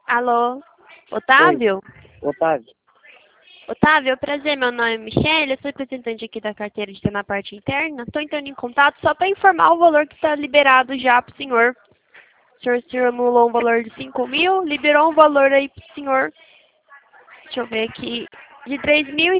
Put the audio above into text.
Alô, Oi, Otávio? Otávio. Otávio, prazer, meu nome é Michelle, eu sou representante aqui da carteira de ter na parte interna. Estou entrando em contato só para informar o valor que está liberado já para o senhor. O senhor simulou um valor de 5 mil, liberou um valor aí para o senhor, deixa eu ver aqui, de 3.000